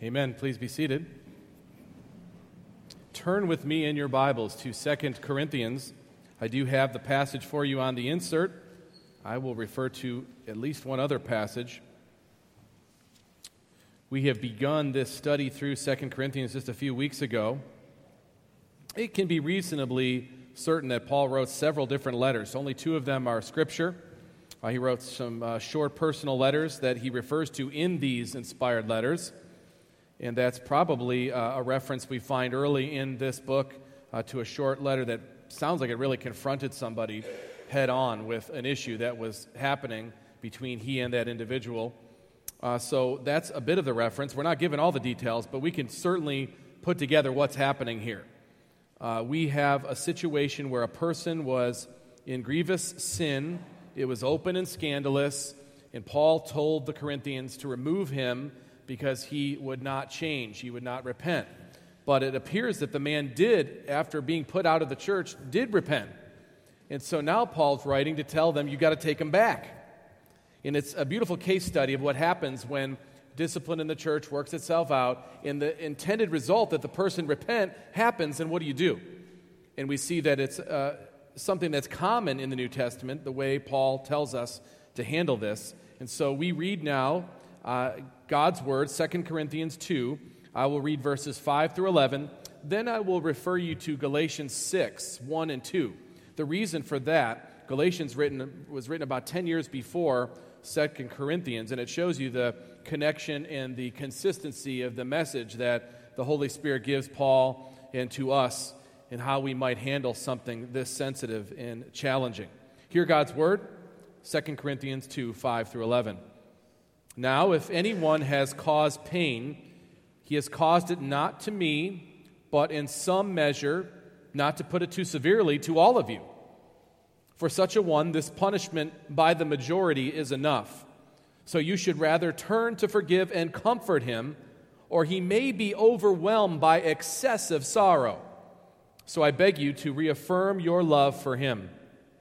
Amen. Please be seated. Turn with me in your Bibles to 2 Corinthians. I do have the passage for you on the insert. I will refer to at least one other passage. We have begun this study through 2 Corinthians just a few weeks ago. It can be reasonably certain that Paul wrote several different letters. Only two of them are Scripture. He wrote some short personal letters that he refers to in these inspired letters. And that's probably a reference we find early in this book to a short letter that sounds like it really confronted somebody head on with an issue that was happening between he and that individual. So that's a bit of the reference. We're not given all the details, but we can certainly put together what's happening here. We have a situation where a person was in grievous sin. It was open and scandalous, and Paul told the Corinthians to remove him because he would not change, he would not repent. But it appears that the man did, after being put out of the church, did repent. And so now Paul's writing to tell them, you got to take him back. And it's a beautiful case study of what happens when discipline in the church works itself out, and the intended result that the person repent happens, and what do? And we see that it's something that's common in the New Testament, the way Paul tells us to handle this. And so we read now God's Word, 2 Corinthians 2. I will read verses 5 through 11. Then I will refer you to Galatians 6, 1 and 2. The reason for that, Galatians was written about 10 years before 2 Corinthians, and it shows you the connection and the consistency of the message that the Holy Spirit gives Paul and to us and how we might handle something this sensitive and challenging. Hear God's Word, 2 Corinthians 2, 5 through 11. Now, if anyone has caused pain, he has caused it not to me, but in some measure, not to put it too severely, to all of you. For such a one, this punishment by the majority is enough. So you should rather turn to forgive and comfort him, or he may be overwhelmed by excessive sorrow. So I beg you to reaffirm your love for him.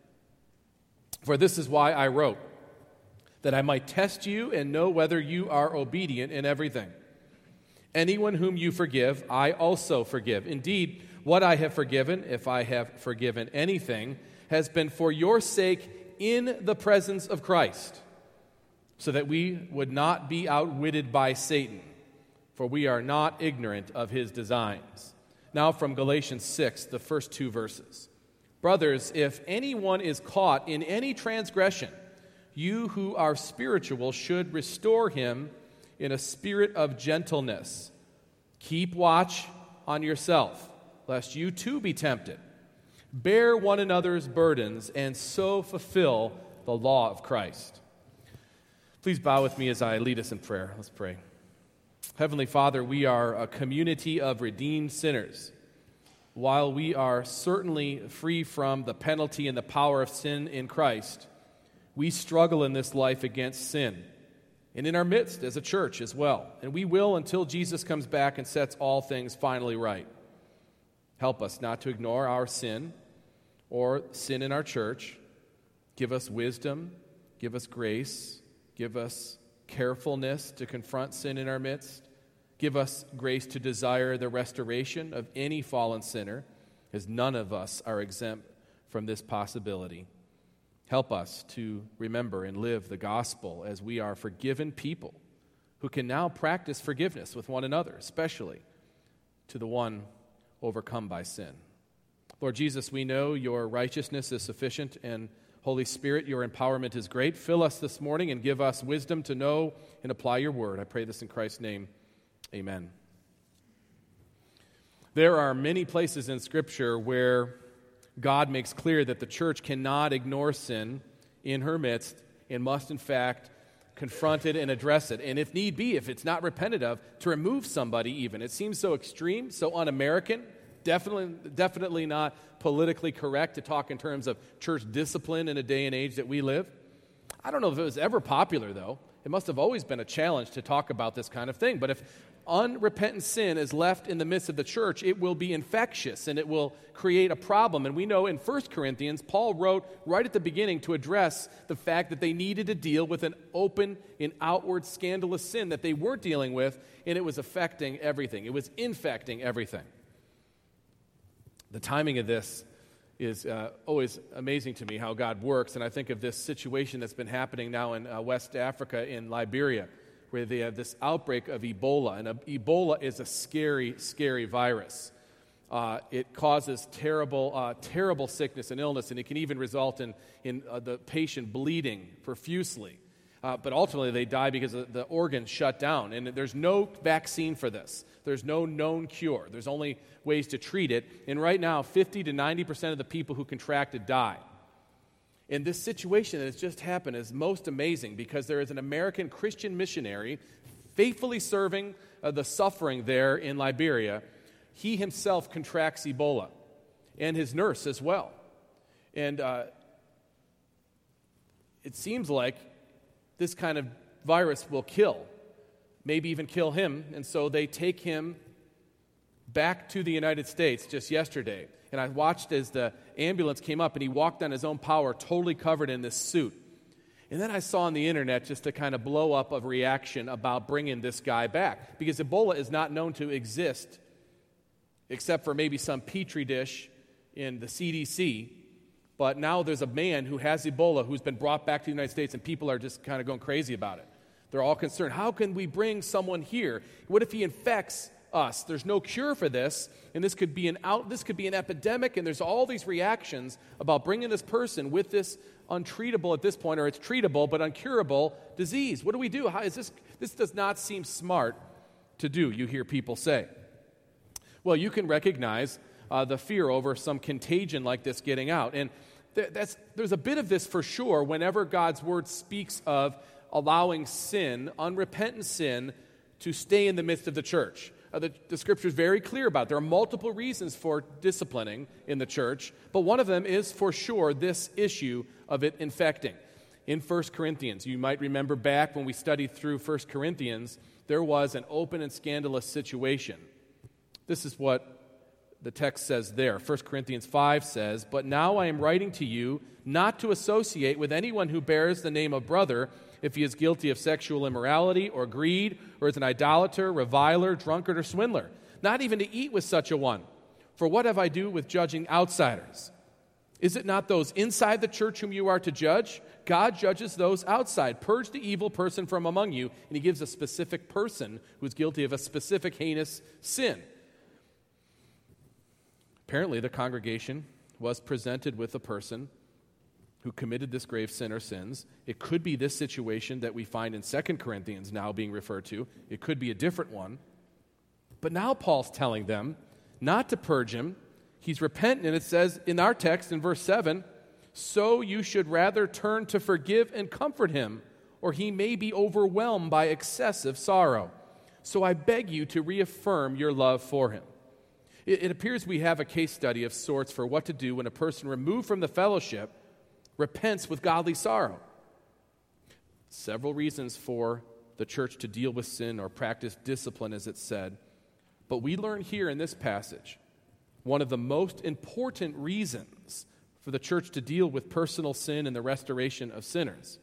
For this is why I wrote, that I might test you and know whether you are obedient in everything. Anyone whom you forgive, I also forgive. Indeed, what I have forgiven, if I have forgiven anything, has been for your sake in the presence of Christ, so that we would not be outwitted by Satan, for we are not ignorant of his designs. Now from Galatians 6, the first two verses. Brothers, if anyone is caught in any transgression, you who are spiritual should restore him in a spirit of gentleness. Keep watch on yourself, lest you too be tempted. Bear one another's burdens, and so fulfill the law of Christ. Please bow with me as I lead us in prayer. Let's pray. Heavenly Father, we are a community of redeemed sinners. While we are certainly free from the penalty and the power of sin in Christ, we struggle in this life against sin, and in our midst as a church as well. And we will until Jesus comes back and sets all things finally right. Help us not to ignore our sin or sin in our church. Give us wisdom, give us grace, give us carefulness to confront sin in our midst. Give us grace to desire the restoration of any fallen sinner, as none of us are exempt from this possibility. Help us to remember and live the gospel as we are forgiven people who can now practice forgiveness with one another, especially to the one overcome by sin. Lord Jesus, we know your righteousness is sufficient, and Holy Spirit, your empowerment is great. Fill us this morning and give us wisdom to know and apply your word. I pray this in Christ's name. Amen. There are many places in Scripture where God makes clear that the church cannot ignore sin in her midst and must, in fact, confront it and address it. And if need be, if it's not repented of, to remove somebody even. It seems so extreme, so un-American, definitely not politically correct to talk in terms of church discipline in a day and age that we live. I don't know if it was ever popular, though. It must have always been a challenge to talk about this kind of thing. But if unrepentant sin is left in the midst of the church, it will be infectious and it will create a problem. And we know in 1 Corinthians, Paul wrote right at the beginning to address the fact that they needed to deal with an open and outward scandalous sin that they weren't dealing with, and it was affecting everything. It was infecting everything. The timing of this is always amazing to me, how God works. And I think of this situation that's been happening now in West Africa, in Liberia, where they have this outbreak of Ebola. And Ebola is a scary, scary virus. It causes terrible sickness and illness, and it can even result in the patient bleeding profusely. But ultimately, they die because the organs shut down. And there's no vaccine for this. There's no known cure. There's only ways to treat it. And right now, 50 to 90% of the people who contract it die. And this situation that has just happened is most amazing because there is an American Christian missionary faithfully serving the suffering there in Liberia. He himself contracts Ebola, and his nurse as well. And it seems like this kind of virus will kill, maybe even kill him. And so they take him back to the United States just yesterday. And I watched as the ambulance came up, and he walked on his own power, totally covered in this suit. And then I saw on the internet just a kind of blow up of reaction about bringing this guy back, because Ebola is not known to exist except for maybe some petri dish in the CDC. But now there's a man who has Ebola who's been brought back to the United States, and people are just kind of going crazy about it. They're all concerned. How can we bring someone here? What if he infects us? There's no cure for this, and this could be an epidemic, and there's all these reactions about bringing this person with this untreatable at this point, or it's treatable but uncurable disease. What do we do? How is this? This does not seem smart to do, you hear people say. Well, you can recognize the fear over some contagion like this getting out. And there's a bit of this for sure whenever God's word speaks of allowing sin, unrepentant sin, to stay in the midst of the church. The Scripture is very clear about it. There are multiple reasons for disciplining in the church, but one of them is for sure this issue of it infecting. In 1 Corinthians, you might remember back when we studied through 1 Corinthians, there was an open and scandalous situation. This is what the text says there. 1 Corinthians 5 says, "But now I am writing to you not to associate with anyone who bears the name of brother if he is guilty of sexual immorality or greed or is an idolater, reviler, drunkard, or swindler. Not even to eat with such a one. For what have I to do with judging outsiders? Is it not those inside the church whom you are to judge? God judges those outside. Purge the evil person from among you." And he gives a specific person who is guilty of a specific heinous sin. Apparently, the congregation was presented with a person who committed this grave sin or sins. It could be this situation that we find in 2 Corinthians now being referred to. It could be a different one. But now Paul's telling them not to purge him. He's repentant, and it says in our text in verse 7, "So you should rather turn to forgive and comfort him, or he may be overwhelmed by excessive sorrow. So I beg you to reaffirm your love for him." It appears we have a case study of sorts for what to do when a person removed from the fellowship repents with godly sorrow. Several reasons for the church to deal with sin or practice discipline, as it's said. But we learn here in this passage one of the most important reasons for the church to deal with personal sin and the restoration of sinners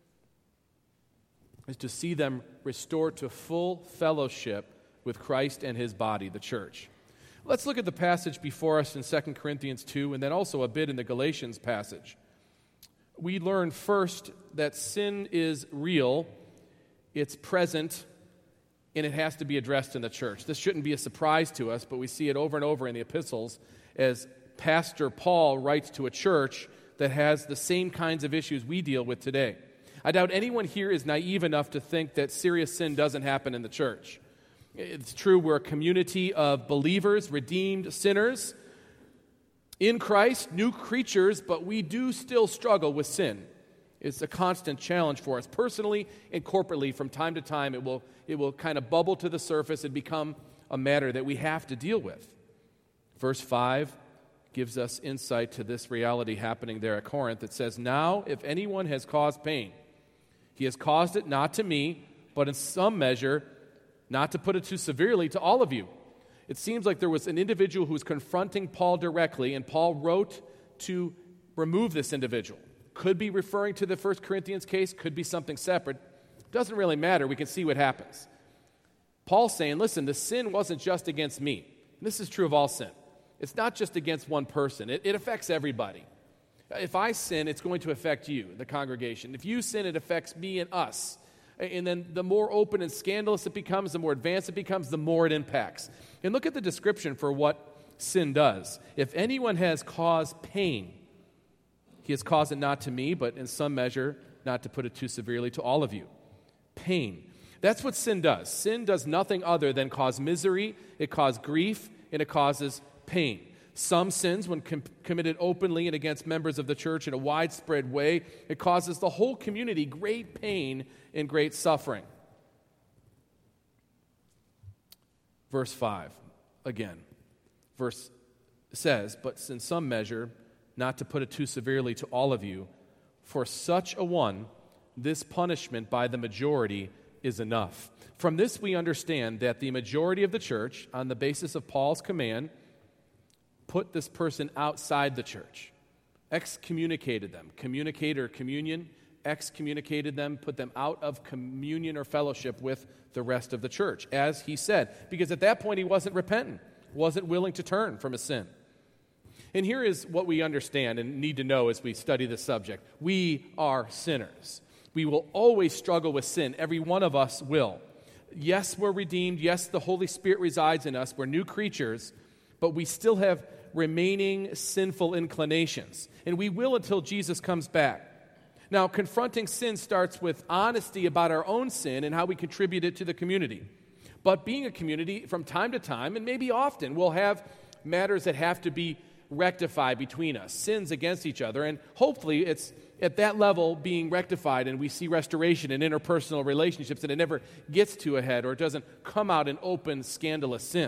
is to see them restored to full fellowship with Christ and his body, the church. Let's look at the passage before us in 2 Corinthians 2 and then also a bit in the Galatians passage. We learn first that sin is real, it's present, and it has to be addressed in the church. This shouldn't be a surprise to us, but we see it over and over in the epistles as Pastor Paul writes to a church that has the same kinds of issues we deal with today. I doubt anyone here is naive enough to think that serious sin doesn't happen in the church. It's true, we're a community of believers, redeemed sinners in Christ, new creatures, but we do still struggle with sin. It's a constant challenge for us personally and corporately. From time to time, it will kind of bubble to the surface and become a matter that we have to deal with. Verse 5 gives us insight to this reality happening there at Corinth. It says, "Now, if anyone has caused pain, He has caused it not to me, but in some measure, not to put it too severely, to all of you. It seems like there was an individual who was confronting Paul directly, and Paul wrote to remove this individual. Could be referring to the 1 Corinthians case, could be something separate. Doesn't really matter. We can see what happens. Paul's saying, listen, the sin wasn't just against me. And this is true of all sin. It's not just against one person. It affects everybody. If I sin, it's going to affect you, the congregation. If you sin, it affects me and us. And then the more open and scandalous it becomes, the more advanced it becomes, the more it impacts. And look at the description for what sin does. If anyone has caused pain, he has caused it not to me, but in some measure, not to put it too severely, to all of you. Pain. That's what sin does. Sin does nothing other than cause misery, it causes grief, and it causes pain. Some sins, when committed openly and against members of the church in a widespread way, it causes the whole community great pain and great suffering. Verse 5, again. Verse says, but in some measure, not to put it too severely to all of you, for such a one, this punishment by the majority is enough. From this we understand that the majority of the church, on the basis of Paul's command, put this person outside the church, excommunicated them. Communicate or communion, excommunicated them, put them out of communion or fellowship with the rest of the church, as he said, because at that point he wasn't repentant, wasn't willing to turn from his sin. And here is what we understand and need to know as we study this subject. We are sinners. We will always struggle with sin. Every one of us will. Yes, we're redeemed. Yes, the Holy Spirit resides in us. We're new creatures, but we still have remaining sinful inclinations. And we will until Jesus comes back. Now, confronting sin starts with honesty about our own sin and how we contribute it to the community. But being a community, from time to time, and maybe often, we'll have matters that have to be rectified between us, sins against each other, and hopefully it's at that level being rectified and we see restoration in interpersonal relationships and it never gets to a head or it doesn't come out in open, scandalous sin.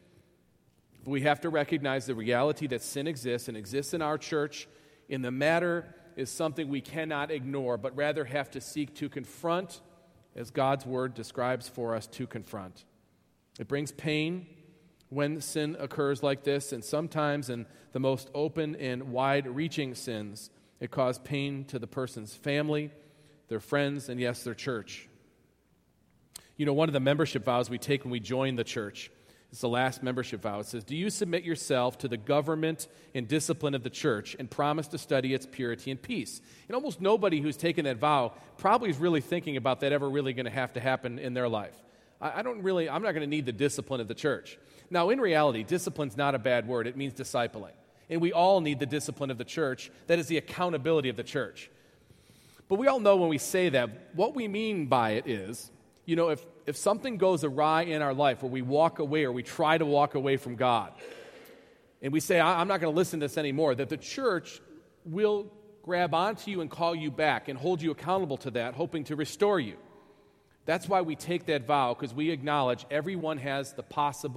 But we have to recognize the reality that sin exists and exists in our church, and the matter is something we cannot ignore, but rather have to seek to confront, as God's word describes for us to confront. It brings pain when sin occurs like this, and sometimes in the most open and wide-reaching sins, it causes pain to the person's family, their friends, and yes, their church. You know, one of the membership vows we take when we join the church, it's the last membership vow. It says, do you submit yourself to the government and discipline of the church and promise to study its purity and peace? And almost nobody who's taken that vow probably is really thinking about that ever really going to happen in their life. I'm not going to need the discipline of the church. Now, in reality, discipline's not a bad word. It means discipling. And we all need the discipline of the church. That is the accountability of the church. But we all know when we say that, what we mean by it is, you know, if something goes awry in our life where we walk away or we try to walk away from God, and we say, I'm not going to listen to this anymore, that the church will grab onto you and call you back and hold you accountable to that, hoping to restore you. That's why we take that vow, because we acknowledge everyone has the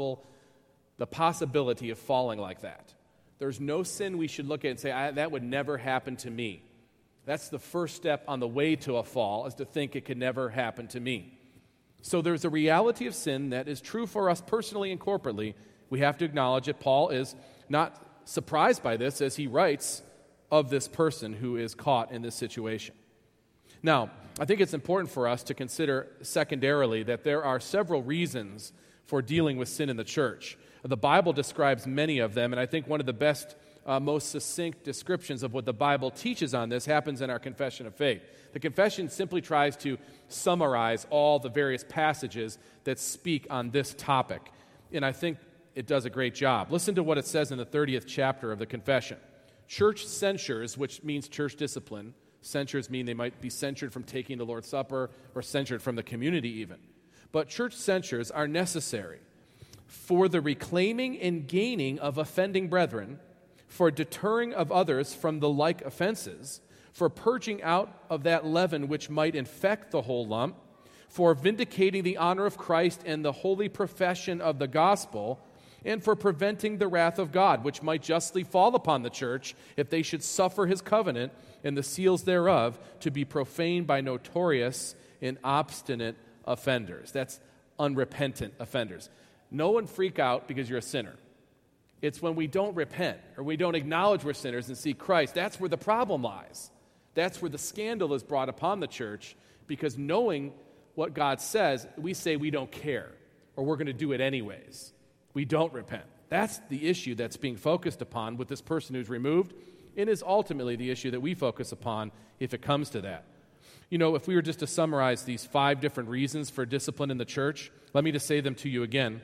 possibility of falling like that. There's no sin we should look at and say, that would never happen to me. That's the first step on the way to a fall, is to think it could never happen to me. So there's a reality of sin that is true for us personally and corporately. We have to acknowledge it. Paul is not surprised by this as he writes of this person who is caught in this situation. Now, I think it's important for us to consider secondarily that there are several reasons for dealing with sin in the church. The Bible describes many of them, and I think one of the best, most succinct descriptions of what the Bible teaches on this happens in our confession of faith. The confession simply tries to summarize all the various passages that speak on this topic, and I think it does a great job. Listen to what it says in the 30th chapter of the confession. Church censures, which means church discipline. Censures mean they might be censured from taking the Lord's Supper or censured from the community even. But church censures are necessary for the reclaiming and gaining of offending brethren, for deterring of others from the like offenses, for purging out of that leaven which might infect the whole lump, for vindicating the honor of Christ and the holy profession of the gospel, and for preventing the wrath of God, which might justly fall upon the church if they should suffer his covenant and the seals thereof to be profaned by notorious and obstinate offenders. That's unrepentant offenders. No one freak out because you're a sinner. It's when we don't repent or we don't acknowledge we're sinners and see Christ. That's where the problem lies. That's where the scandal is brought upon the church, because knowing what God says, we say we don't care or we're going to do it anyways. We don't repent. That's the issue that's being focused upon with this person who's removed, and is ultimately the issue that we focus upon if it comes to that. You know, if we were just to summarize these 5 different reasons for discipline in the church, let me just say them to you again.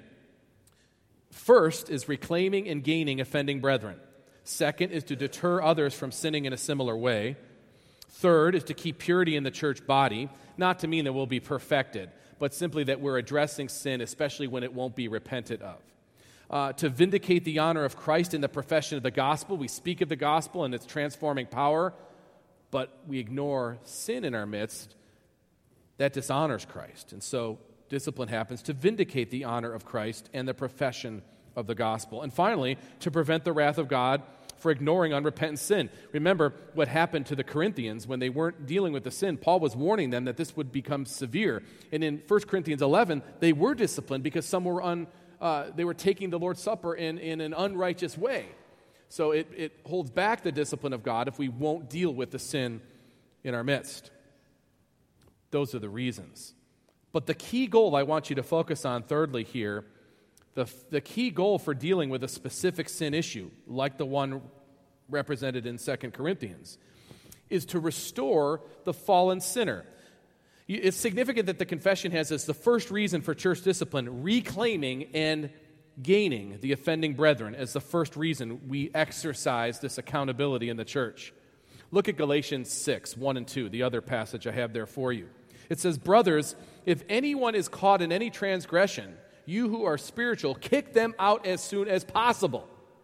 First is reclaiming and gaining offending brethren. Second is to deter others from sinning in a similar way. Third is to keep purity in the church body, not to mean that we'll be perfected, but simply that we're addressing sin, especially when it won't be repented of. To vindicate the honor of Christ in the profession of the gospel. We speak of the gospel and its transforming power, but we ignore sin in our midst. That dishonors Christ. And so discipline happens to vindicate the honor of Christ and the profession of the gospel. And finally, to prevent the wrath of God for ignoring unrepentant sin. Remember what happened to the Corinthians when they weren't dealing with the sin. Paul was warning them that this would become severe. And in 1 Corinthians 11, they were disciplined because some were they were taking the Lord's Supper in an unrighteous way. So it holds back the discipline of God if we won't deal with the sin in our midst. Those are the reasons. But the key goal I want you to focus on, thirdly, here, the key goal for dealing with a specific sin issue, like the one represented in 2 Corinthians, is to restore the fallen sinner. It's significant that the confession has as the first reason for church discipline, reclaiming and gaining the offending brethren as the first reason we exercise this accountability in the church. Look at Galatians 6, 1 and 2, the other passage I have there for you. It says, "Brothers, if anyone is caught in any transgression, you who are spiritual, kick them out as soon as possible."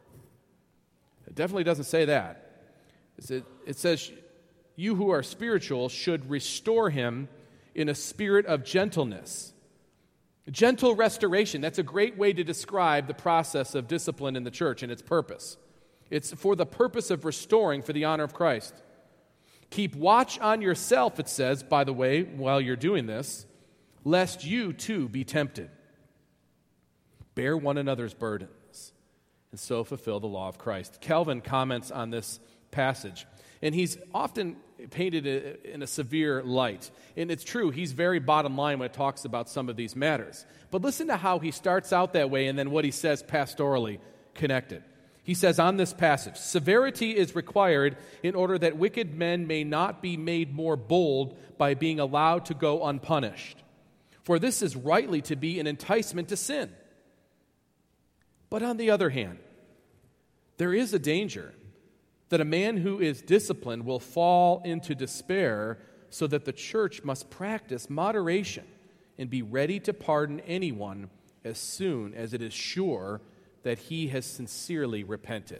It definitely doesn't say that. It says, you who are spiritual should restore him in a spirit of gentleness. Gentle restoration, that's a great way to describe the process of discipline in the church and its purpose. It's for the purpose of restoring for the honor of Christ. Keep watch on yourself, it says, by the way, while you're doing this, lest you too be tempted. Bear one another's burdens, and so fulfill the law of Christ. Calvin comments on this passage, and he's often painted in a severe light. And it's true, he's very bottom line when it talks about some of these matters. But listen to how he starts out that way and then what he says pastorally connected. He says on this passage, "Severity is required in order that wicked men may not be made more bold by being allowed to go unpunished. For this is rightly to be an enticement to sin. But on the other hand, there is a danger that a man who is disciplined will fall into despair, so that the church must practice moderation and be ready to pardon anyone as soon as it is sure that he has sincerely repented."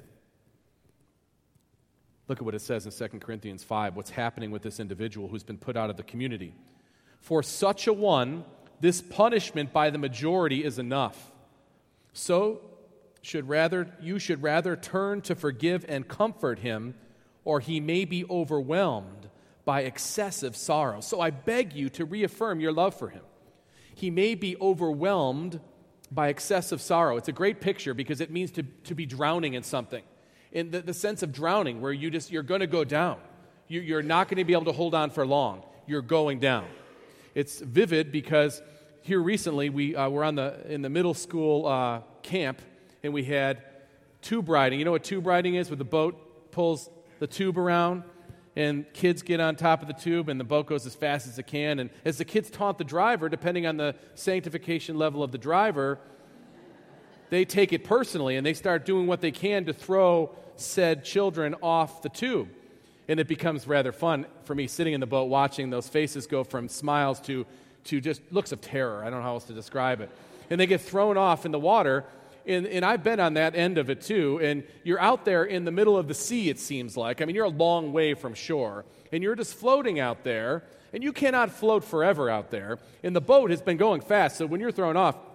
Look at what it says in 2 Corinthians 5, what's happening with this individual who's been put out of the community. "For such a one, this punishment by the majority is enough. So you should rather turn to forgive and comfort him, or he may be overwhelmed by excessive sorrow." So I beg you to reaffirm your love for him. He may be overwhelmed by excessive sorrow. It's a great picture because it means to be drowning in something. In the sense of drowning, where you're going to go down. You're not going to be able to hold on for long. You're going down. It's vivid because here recently we were in the middle school camp, and we had tube riding. You know what tube riding is? Where the boat pulls the tube around, and kids get on top of the tube, and the boat goes as fast as it can. And as the kids taunt the driver, depending on the sanctification level of the driver, they take it personally, and they start doing what they can to throw said children off the tube. And it becomes rather fun for me sitting in the boat watching those faces go from smiles to just looks of terror. I don't know how else to describe it. And they get thrown off in the water. And I've been on that end of it too, and you're out there in the middle of the sea, it seems like. I mean, you're a long way from shore, and you're just floating out there, and you cannot float forever out there. And the boat has been going fast, so when you're thrown off,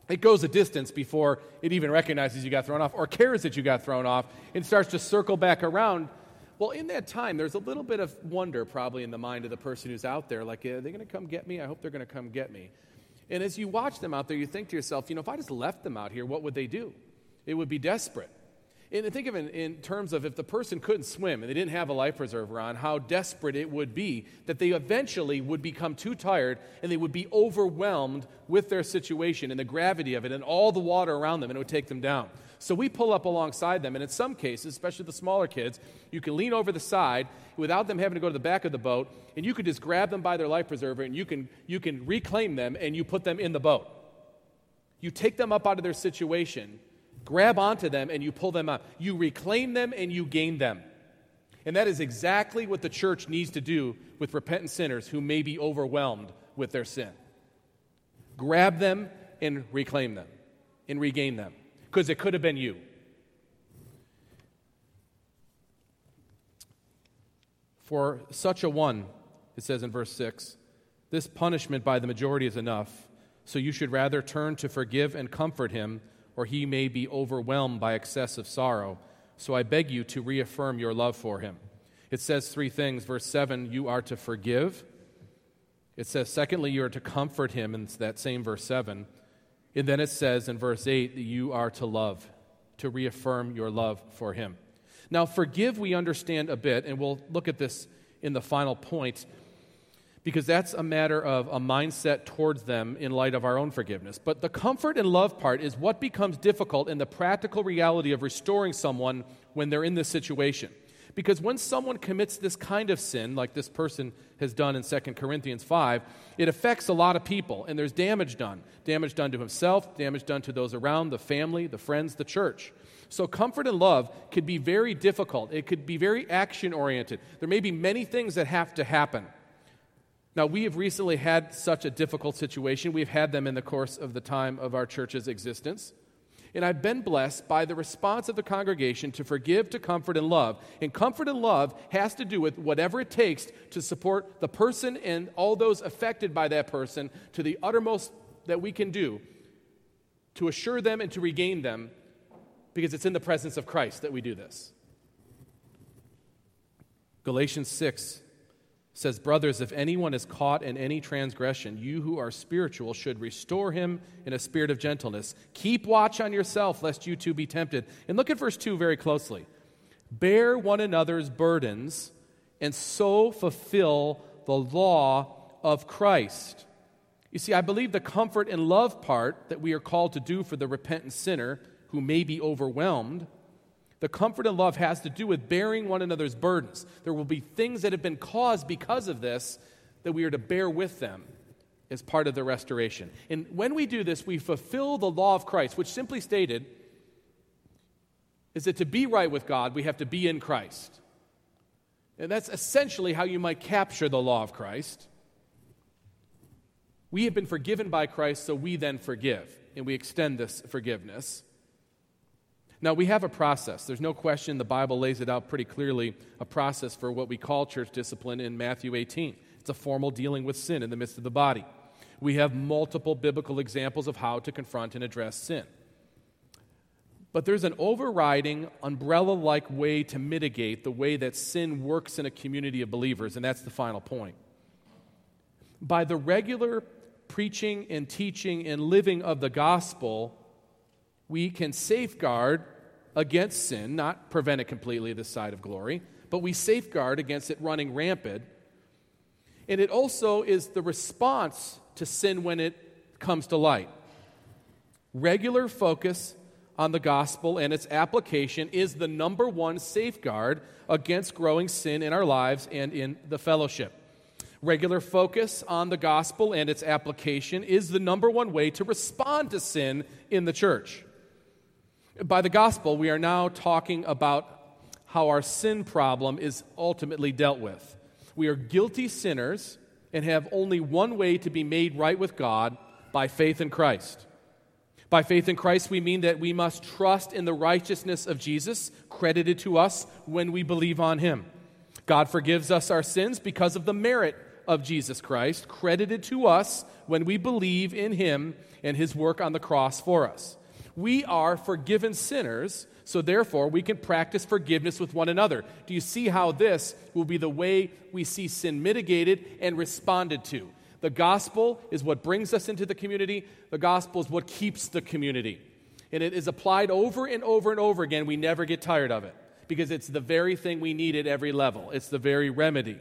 it goes a distance before it even recognizes you got thrown off or cares that you got thrown off and starts to circle back around. Well, in that time, there's a little bit of wonder probably in the mind of the person who's out there, like, are they going to come get me? I hope they're going to come get me. And as you watch them out there, you think to yourself, if I just left them out here, what would they do? It would be desperate. And think of it in terms of if the person couldn't swim and they didn't have a life preserver on, how desperate it would be that they eventually would become too tired and they would be overwhelmed with their situation and the gravity of it and all the water around them, and it would take them down. So we pull up alongside them, and in some cases, especially the smaller kids, you can lean over the side without them having to go to the back of the boat, and you could just grab them by their life preserver, and you can reclaim them, and you put them in the boat. You take them up out of their situation, grab onto them, and you pull them up. You reclaim them, and you gain them. And that is exactly what the church needs to do with repentant sinners who may be overwhelmed with their sin. Grab them and reclaim them and regain them. Because it could have been you. For such a one, it says in verse 6, this punishment by the majority is enough, so you should rather turn to forgive and comfort him, or he may be overwhelmed by excessive sorrow. So I beg you to reaffirm your love for him. It says three things. Verse 7, you are to forgive. It says, secondly, you are to comfort him in that same verse 7. And then it says in verse 8 that you are to love, to reaffirm your love for him. Now, forgive we understand a bit, and we'll look at this in the final point, because that's a matter of a mindset towards them in light of our own forgiveness. But the comfort and love part is what becomes difficult in the practical reality of restoring someone when they're in this situation. Because when someone commits this kind of sin, like this person has done in 2 Corinthians 5, it affects a lot of people, and there's damage done. Damage done to himself, damage done to those around, the family, the friends, the church. So comfort and love could be very difficult. It could be very action-oriented. There may be many things that have to happen. Now, we have recently had such a difficult situation. We've had them in the course of the time of our church's existence. And I've been blessed by the response of the congregation to forgive, to comfort, and love. And comfort and love has to do with whatever it takes to support the person and all those affected by that person to the uttermost that we can do to assure them and to regain them, because it's in the presence of Christ that we do this. Galatians 6 says, brothers, if anyone is caught in any transgression, you who are spiritual should restore him in a spirit of gentleness. Keep watch on yourself, lest you too be tempted. And look at verse 2 very closely. Bear one another's burdens, and so fulfill the law of Christ. You see, I believe the comfort and love part that we are called to do for the repentant sinner who may be overwhelmed, the comfort and love has to do with bearing one another's burdens. There will be things that have been caused because of this that we are to bear with them as part of the restoration. And when we do this, we fulfill the law of Christ, which simply stated is that to be right with God, we have to be in Christ. And that's essentially how you might capture the law of Christ. We have been forgiven by Christ, so we then forgive, and we extend this forgiveness. Now, we have a process. There's no question the Bible lays it out pretty clearly, a process for what we call church discipline in Matthew 18. It's a formal dealing with sin in the midst of the body. We have multiple biblical examples of how to confront and address sin. But there's an overriding, umbrella-like way to mitigate the way that sin works in a community of believers, and that's the final point. By the regular preaching and teaching and living of the gospel, we can safeguard against sin, not prevent it completely this side of glory, but we safeguard against it running rampant. And it also is the response to sin when it comes to light. Regular focus on the gospel and its application is the number one safeguard against growing sin in our lives and in the fellowship. Regular focus on the gospel and its application is the number one way to respond to sin in the church. By the gospel, we are now talking about how our sin problem is ultimately dealt with. We are guilty sinners and have only one way to be made right with God, by faith in Christ. By faith in Christ, we mean that we must trust in the righteousness of Jesus, credited to us when we believe on him. God forgives us our sins because of the merit of Jesus Christ, credited to us when we believe in him and his work on the cross for us. We are forgiven sinners, so therefore we can practice forgiveness with one another. Do you see how this will be the way we see sin mitigated and responded to? The gospel is what brings us into the community. The gospel is what keeps the community. And it is applied over and over and over again. We never get tired of it because it's the very thing we need at every level. It's the very remedy.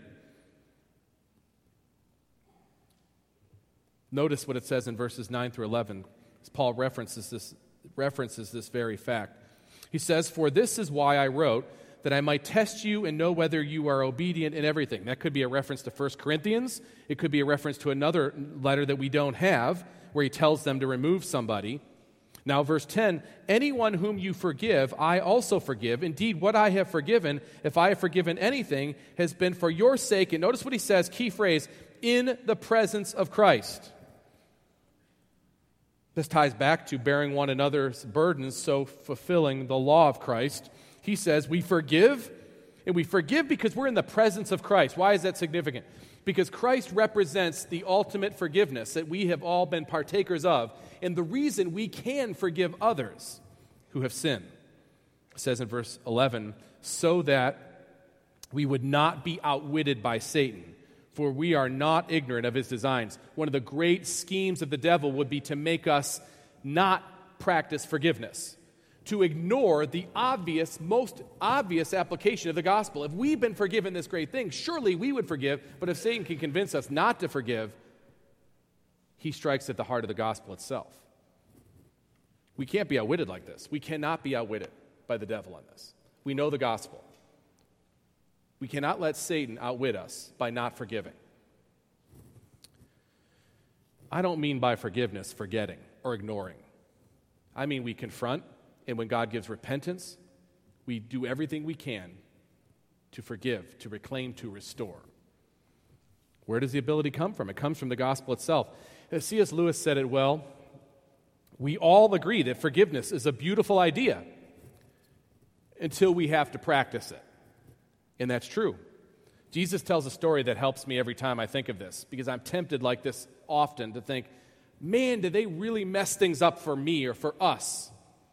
Notice what it says in verses 9 through 11 as Paul references this very fact. He says, "For this is why I wrote, that I might test you and know whether you are obedient in everything." That could be a reference to 1 Corinthians. It could be a reference to another letter that we don't have, where he tells them to remove somebody. Now, verse 10, "Anyone whom you forgive, I also forgive. Indeed, what I have forgiven, if I have forgiven anything, has been for your sake." And notice what he says, key phrase, "in the presence of Christ." This ties back to bearing one another's burdens, so fulfilling the law of Christ. He says we forgive, and we forgive because we're in the presence of Christ. Why is that significant? Because Christ represents the ultimate forgiveness that we have all been partakers of, and the reason we can forgive others who have sinned. It says in verse 11, "so that we would not be outwitted by Satan. For we are not ignorant of his designs." One of the great schemes of the devil would be to make us not practice forgiveness, to ignore the most obvious application of the gospel. If we've been forgiven this great thing, surely we would forgive, but if Satan can convince us not to forgive, he strikes at the heart of the gospel itself. We can't be outwitted like this. We cannot be outwitted by the devil on this. We know the gospel. We cannot let Satan outwit us by not forgiving. I don't mean by forgiveness forgetting or ignoring. I mean we confront, and when God gives repentance, we do everything we can to forgive, to reclaim, to restore. Where does the ability come from? It comes from the gospel itself. As C.S. Lewis said it well, we all agree that forgiveness is a beautiful idea until we have to practice it. And that's true. Jesus tells a story that helps me every time I think of this, because I'm tempted like this often to think, man, did they really mess things up for me or for us?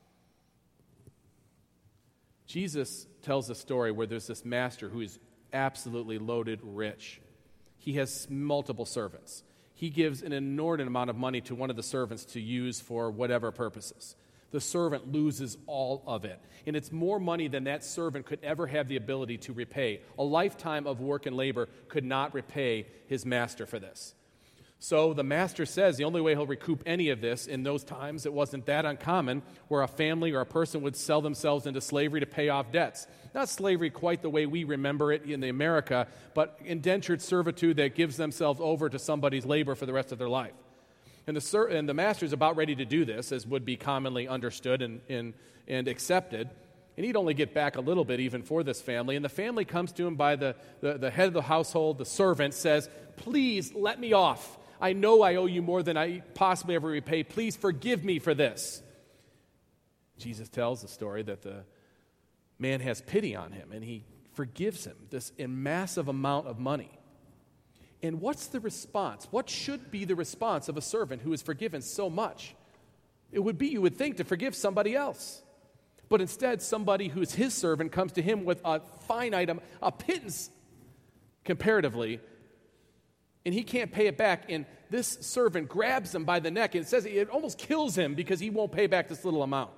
Jesus tells a story where there's this master who is absolutely loaded rich. He has multiple servants. He gives an inordinate amount of money to one of the servants to use for whatever purposes. The servant loses all of it. And it's more money than that servant could ever have the ability to repay. A lifetime of work and labor could not repay his master for this. So the master says the only way he'll recoup any of this, in those times it wasn't that uncommon, where a family or a person would sell themselves into slavery to pay off debts. Not slavery quite the way we remember it in America, but indentured servitude that gives themselves over to somebody's labor for the rest of their life. And the master's about ready to do this, as would be commonly understood and accepted. And he'd only get back a little bit even for this family. And the family comes to him by the head of the household, the servant, says, "Please let me off. I know I owe you more than I possibly ever repay. Please forgive me for this." Jesus tells the story that the man has pity on him, and he forgives him this massive amount of money. And what's the response? What should be the response of a servant who is forgiven so much? It would be, you would think, to forgive somebody else. But instead, somebody who's his servant comes to him with a finite, a pittance comparatively, and he can't pay it back. And this servant grabs him by the neck, and it says it almost kills him because he won't pay back this little amount.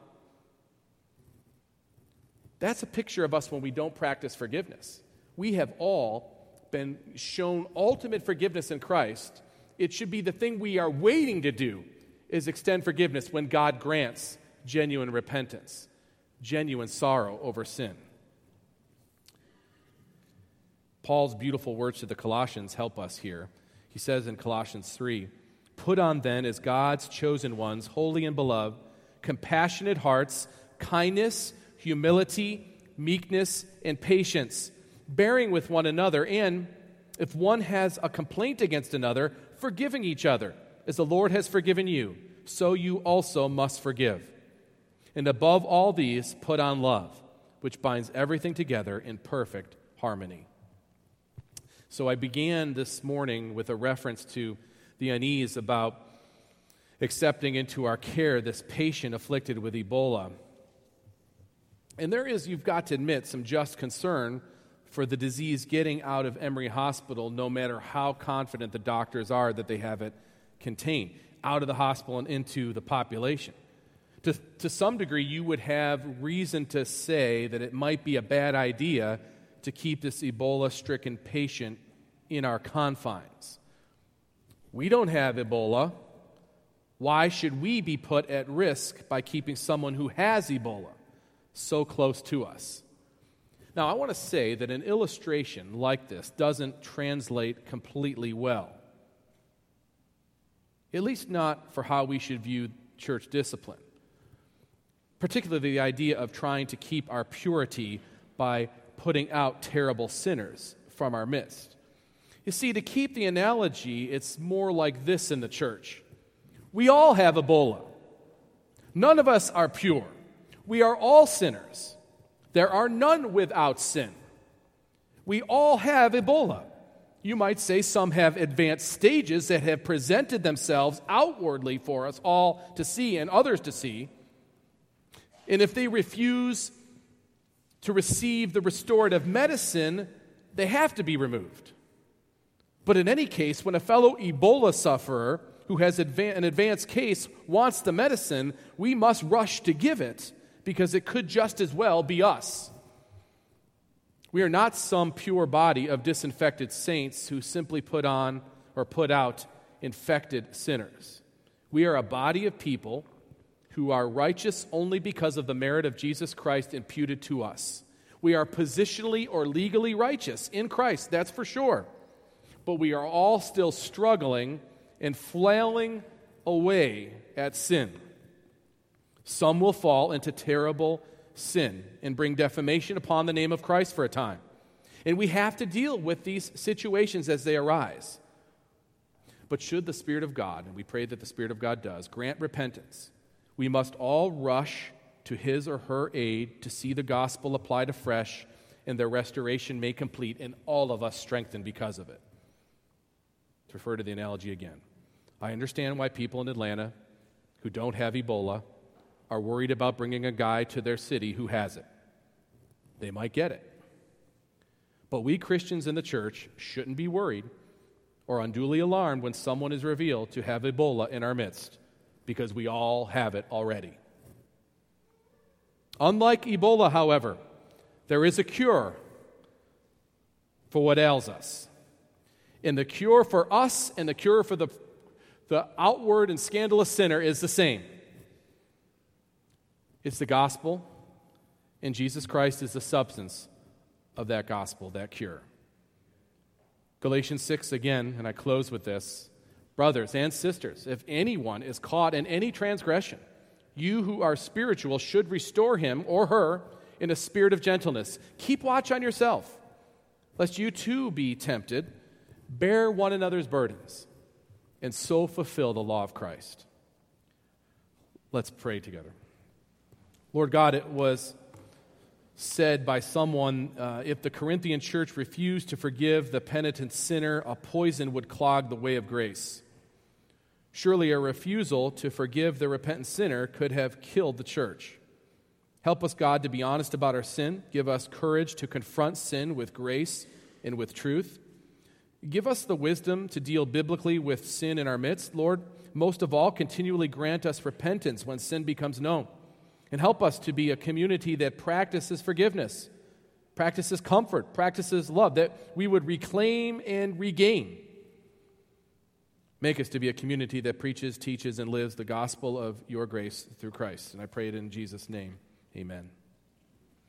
That's a picture of us when we don't practice forgiveness. We have all been shown ultimate forgiveness in Christ. It should be the thing we are waiting to do, is extend forgiveness when God grants genuine repentance, genuine sorrow over sin. Paul's beautiful words to the Colossians help us here. He says in Colossians 3, "Put on then as God's chosen ones, holy and beloved, compassionate hearts, kindness, humility, meekness, and patience, bearing with one another, and if one has a complaint against another, forgiving each other. As the Lord has forgiven you, so you also must forgive. And above all these, put on love, which binds everything together in perfect harmony." So I began this morning with a reference to the unease about accepting into our care this patient afflicted with Ebola. And there is, you've got to admit, some just concern for the disease getting out of Emory Hospital, no matter how confident the doctors are that they have it contained, out of the hospital and into the population. To some degree, you would have reason to say that it might be a bad idea to keep this Ebola-stricken patient in our confines. We don't have Ebola. Why should we be put at risk by keeping someone who has Ebola so close to us? Now, I want to say that an illustration like this doesn't translate completely well, at least not for how we should view church discipline, particularly the idea of trying to keep our purity by putting out terrible sinners from our midst. You see, to keep the analogy, it's more like this in the church. We all have Ebola. None of us are pure. We are all sinners. There are none without sin. We all have Ebola. You might say some have advanced stages that have presented themselves outwardly for us all to see and others to see. And if they refuse to receive the restorative medicine, they have to be removed. But in any case, when a fellow Ebola sufferer who has an advanced case wants the medicine, we must rush to give it because it could just as well be us. We are not some pure body of disinfected saints who simply put on or put out infected sinners. We are a body of people who are righteous only because of the merit of Jesus Christ imputed to us. We are positionally or legally righteous in Christ, that's for sure. But we are all still struggling and flailing away at sin. Some will fall into terrible sin and bring defamation upon the name of Christ for a time. And we have to deal with these situations as they arise. But should the Spirit of God, and we pray that the Spirit of God does, grant repentance, we must all rush to his or her aid to see the gospel applied afresh and their restoration made complete, and all of us strengthened because of it. To refer to the analogy again, I understand why people in Atlanta who don't have Ebola are worried about bringing a guy to their city who has it. They might get it. But we Christians in the church shouldn't be worried or unduly alarmed when someone is revealed to have Ebola in our midst, because we all have it already. Unlike Ebola, however, there is a cure for what ails us. And the cure for us and the cure for the outward and scandalous sinner is the same. It's the gospel, and Jesus Christ is the substance of that gospel, that cure. Galatians 6 again, and I close with this. Brothers and sisters, if anyone is caught in any transgression, you who are spiritual should restore him or her in a spirit of gentleness. Keep watch on yourself, lest you too be tempted. Bear one another's burdens, and so fulfill the law of Christ. Let's pray together. Lord God, it was said by someone, if the Corinthian church refused to forgive the penitent sinner, a poison would clog the way of grace. Surely a refusal to forgive the repentant sinner could have killed the church. Help us, God, to be honest about our sin. Give us courage to confront sin with grace and with truth. Give us the wisdom to deal biblically with sin in our midst. Lord, most of all, continually grant us repentance when sin becomes known. And help us to be a community that practices forgiveness, practices comfort, practices love, that we would reclaim and regain. Make us to be a community that preaches, teaches, and lives the gospel of your grace through Christ. And I pray it in Jesus' name. Amen.